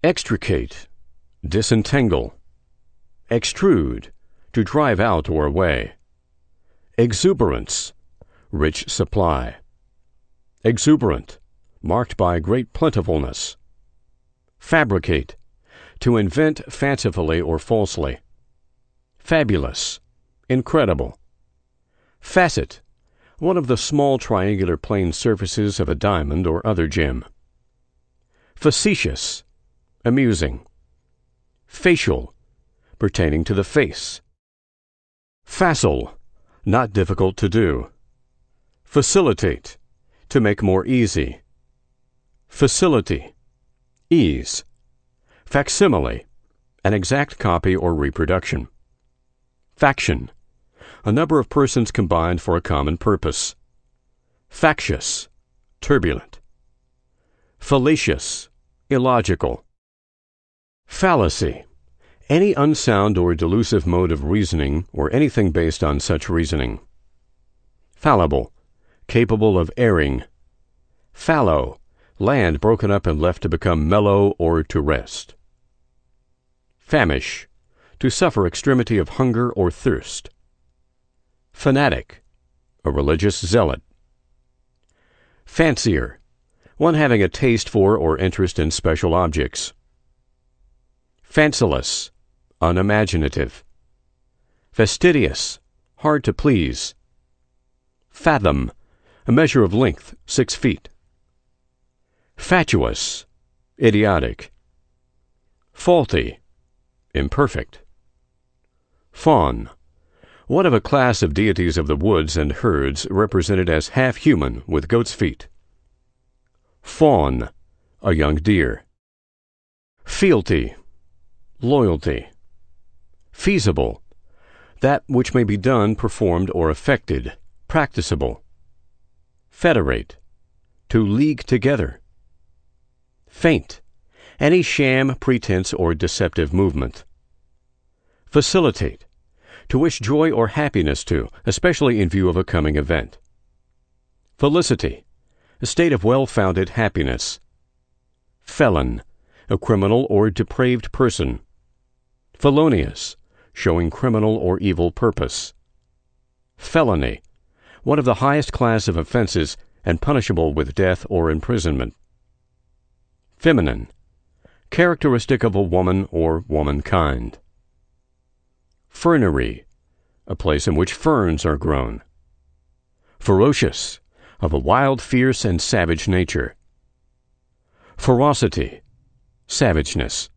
Extricate, disentangle. Extrude, to drive out or away. Exuberance, rich supply. Exuberant, marked by great plentifulness. Fabricate, to invent fancifully or falsely. Fabulous, incredible. Facet, one of the small triangular plane surfaces of a diamond or other gem. Facetious, amusing. Facial, pertaining to the face. Facile, not difficult to do. Facilitate, to make more easy. Facility, ease. Facsimile, an exact copy or reproduction. Faction, a number of persons combined for a common purpose. Factious, turbulent. Fallacious, illogical. Fallacy, any unsound or delusive mode of reasoning or anything based on such reasoning. Fallible, capable of erring. Fallow, land broken up and left to become mellow or to rest. Famish, to suffer extremity of hunger or thirst. Fanatic, a religious zealot. Fancier, one having a taste for or interest in special objects. Fanciless, unimaginative. Fastidious, hard to please. Fathom, a measure of length, 6 feet. Fatuous, idiotic. Faulty, imperfect. Faun, one of a class of deities of the woods and herds represented as half human with goat's feet. Fawn, a young deer. Fealty, loyalty. Feasible, that which may be done, performed, or effected, practicable. Federate, to league together. Feint, any sham, pretense, or deceptive movement. Facilitate, to wish joy or happiness to, especially in view of a coming event. Felicity, a state of well-founded happiness. Felon, a criminal or depraved person. Felonious, showing criminal or evil purpose. Felony, one of the highest class of offenses and punishable with death or imprisonment. Feminine, characteristic of a woman or womankind. Fernery, a place in which ferns are grown. Ferocious, of a wild, fierce, and savage nature. Ferocity, savageness.